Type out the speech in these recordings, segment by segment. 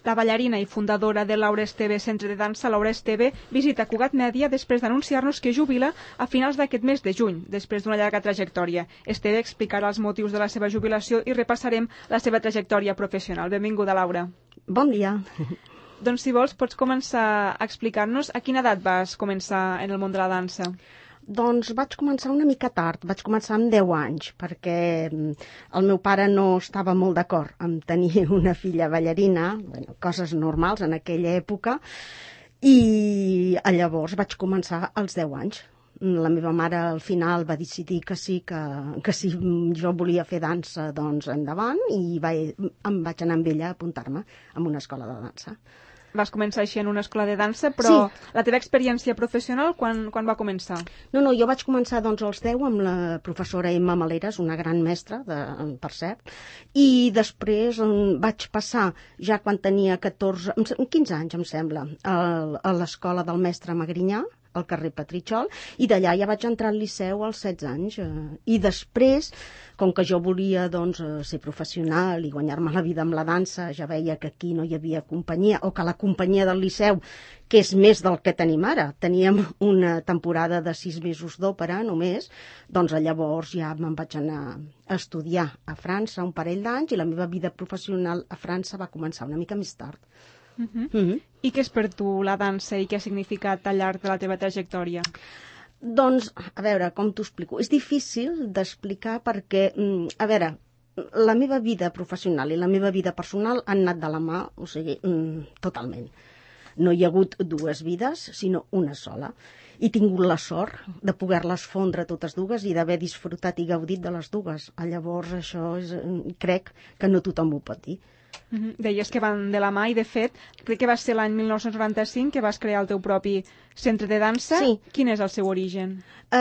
La ballarina i fundadora de Laura Esteve Centre de Dansa, Laura Esteve, visita Cugat Mèdia després d'anunciar-nos que jubila a finals d'aquest mes de juny, després d'una llarga trajectòria. Esteve explicarà els motius de la seva jubilació i repassarem la seva trajectòria professional. Benvinguda, Laura. Bon dia. Doncs si vols pots començar a explicar-nos a quina edat vas començar en el món de la dansa. Doncs vaig començar una mica tard, vaig començar amb 10 anys, perquè el meu pare no estava molt d'acord amb tenir una filla ballarina, bueno, coses normals en aquella època, i llavors vaig començar als 10 anys. La meva mare al final va decidir que sí, que si jo volia fer dansa, doncs endavant, i em vaig anar amb ella a apuntar-me en una escola de dansa. Vas començar així en una escola de dansa, però sí. La teva experiència professional quan va començar? No, jo vaig començar doncs als 10 amb la professora Emma Maleras, una gran mestra, per cert, i després vaig passar, ja quan tenia 15 anys, em sembla, a l'escola del mestre Magrinyà, al carrer Petritxol, i d'allà ja vaig entrar al Liceu als 16 anys. I després, com que jo volia ser professional i guanyar-me la vida amb la dansa, ja veia que aquí no hi havia companyia, o que la companyia del Liceu, que és més del que tenim ara, teníem una temporada de 6 mesos d'òpera només, doncs llavors ja me'n vaig anar a estudiar a França un parell d'anys i la meva vida professional a França va començar una mica més tard. I què és per tu la dansa i què ha significat al llarg de la teva trajectòria? Doncs, a veure, com t'ho explico? És difícil d'explicar perquè, a veure, la meva vida professional i la meva vida personal han anat de la mà, o sigui, totalment. No hi ha hagut dues vides, sinó una sola. He tingut la sort de poder-les fondre totes dues i d'haver disfrutat i gaudit de les dues. Llavors, això crec que no tothom ho pot dir. Deies que van de la mà i, de fet, crec que va ser l'any 1995 que vas crear el teu propi centre de dansa. Sí. Quin és el seu origen?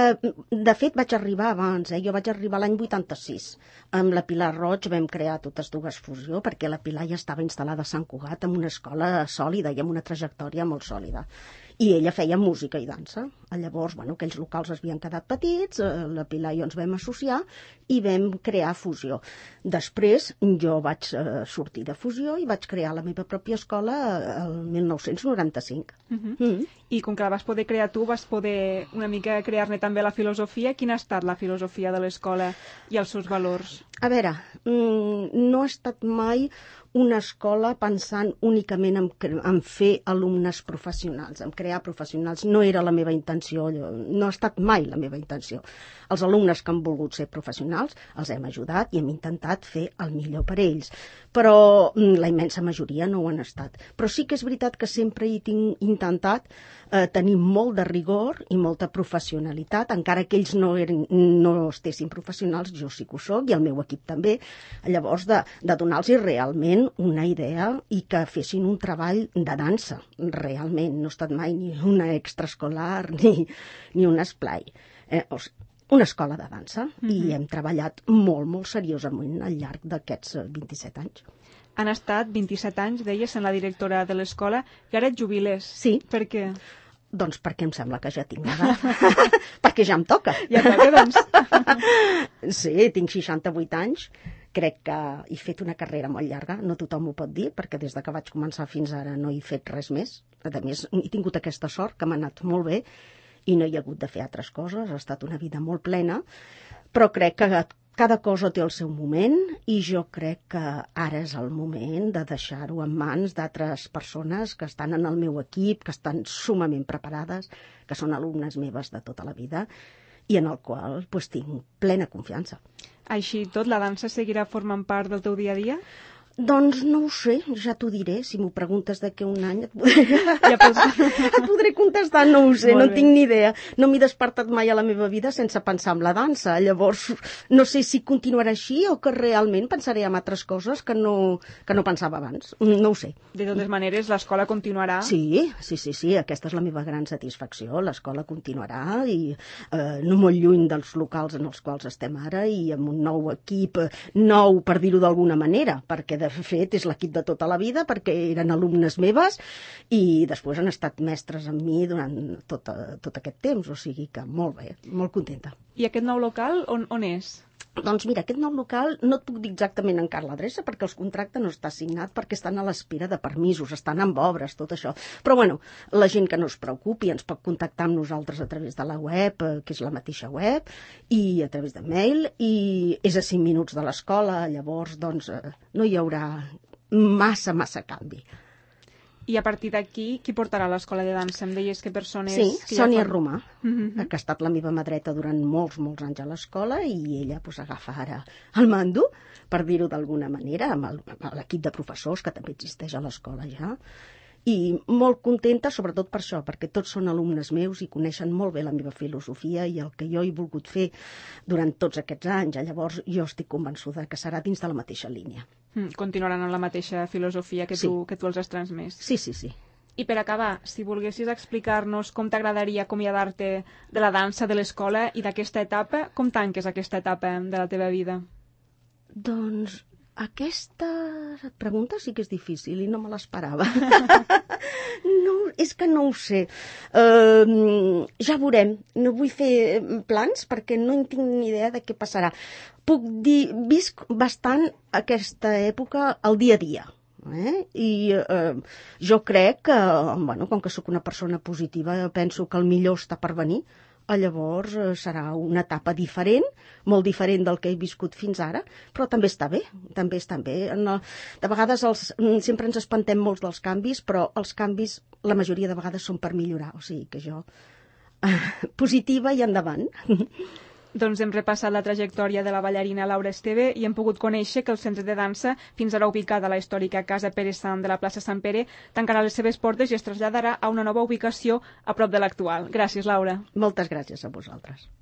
De fet, vaig arribar abans. Jo vaig arribar l'any 86. Amb la Pilar Roig vam crear totes dues fusió perquè la Pilar ja estava instal·lada a Sant Cugat en una escola sòlida i amb una trajectòria molt sòlida. I ella feia música i dansa. Llavors, aquells locals havien quedat petits, la Pilar i jo ens vam associar i vam crear fusió. Després jo vaig sortir de fusió i vaig crear la meva pròpia escola el 1995. I com que la vas poder crear tu, vas poder una mica crear-ne també la filosofia. Quina ha estat la filosofia de l'escola i els seus valors? A veure, no ha estat mai una escola pensant únicament en fer alumnes professionals, en crear professionals. No era la meva intenció, no ha estat mai la meva intenció. Els alumnes que han volgut ser professionals els hem ajudat i hem intentat fer el millor per ells, però la immensa majoria no ho han estat. Però sí que és veritat que sempre he intentat tenir molt de rigor i molta professionalitat, encara que ells no estessin professionals, jo sí que ho soc i el meu equip també. Llavors, de donar-los realment una idea i que fessin un treball de dansa, realment. No ha estat mai ni una extraescolar ni un esplai. Una escola de dansa i hem treballat molt, molt seriosament al llarg d'aquests 27 anys. Han estat 27 anys, deies, en la directora de l'escola, i ara et jubiles. Sí. Per què? Doncs perquè em sembla que ja tinc edat. Perquè ja em toca. Ja toca, doncs. Sí, tinc 68 anys. Crec que he fet una carrera molt llarga, no tothom ho pot dir, perquè des que vaig començar fins ara no he fet res més. A més, he tingut aquesta sort, que m'ha anat molt bé, i no he hagut de fer altres coses, ha estat una vida molt plena, però crec que cada cosa té el seu moment i jo crec que ara és el moment de deixar-ho en mans d'altres persones que estan en el meu equip, que estan sumament preparades, que són alumnes meves de tota la vida i en el qual tinc plena confiança. Així tot, la dansa seguirà formant part del teu dia a dia? Doncs no ho sé, ja t'ho diré. Si m'ho preguntes d'aquí un any et podré contestar, no ho sé, no tinc ni idea. No m'he despertat mai a la meva vida sense pensar en la dansa. Llavors, no sé si continuarà així o que realment pensaré en altres coses que no pensava abans. No ho sé. De totes maneres, l'escola continuarà? Sí, aquesta és la meva gran satisfacció. L'escola continuarà i no molt lluny dels locals en els quals estem ara i amb un nou equip, nou per dir-ho d'alguna manera, perquè de fet és l'equip de tota la vida, perquè eren alumnes meves i després han estat mestres amb mi durant tot aquest temps, o sigui que molt bé, molt contenta. I aquest nou local on és? Doncs mira, aquest nou local no et puc dir exactament encara l'adreça perquè el contracte no està signat, perquè estan a l'espera de permisos, estan amb obres, tot això. Però bueno, la gent que no es preocupi ens pot contactar amb nosaltres a través de la web, que és la mateixa web, i a través de mail, i és a 5 minuts de l'escola, llavors doncs no hi haurà massa canvi. I a partir d'aquí, qui portarà l'escola de dansa? Em deies que persones... Sí, que Sònia Romà, que ha estat la meva mà dreta durant molts anys a l'escola, i ella agafa ara el mando, per dir-ho d'alguna manera, amb l'equip de professors, que també existeix a l'escola ja, i molt contenta, sobretot per això, perquè tots són alumnes meus i coneixen molt bé la meva filosofia i el que jo he volgut fer durant tots aquests anys. Llavors jo estic convençuda que serà dins de la mateixa línia. Continuaran amb la mateixa filosofia que tu els has transmès. Sí. I per acabar, si volguessis explicar-nos com t'agradaria acomiadar-te de la dansa, de l'escola i d'aquesta etapa, com tanques aquesta etapa de la teva vida? Doncs aquesta pregunta sí que és difícil i no me l'esperava. No, és que no ho sé. Ja veurem. No vull fer plans perquè no en tinc ni idea de què passarà. Puc dir, visc bastant aquesta època al dia a dia. I jo crec que, com que sóc una persona positiva, penso que el millor està per venir. Llavors serà una etapa diferent, molt diferent del que he viscut fins ara, però també està bé, De vegades sempre ens espantem molts dels canvis, però els canvis la majoria de vegades són per millorar, o sigui que jo positiva i endavant. Doncs hem repassat la trajectòria de la ballarina Laura Esteve i hem pogut conèixer que el centre de dansa, fins ara ubicat a la històrica Casa Pere Sant de la plaça Sant Pere, tancarà les seves portes i es traslladarà a una nova ubicació a prop de l'actual. Gràcies, Laura. Moltes gràcies a vosaltres.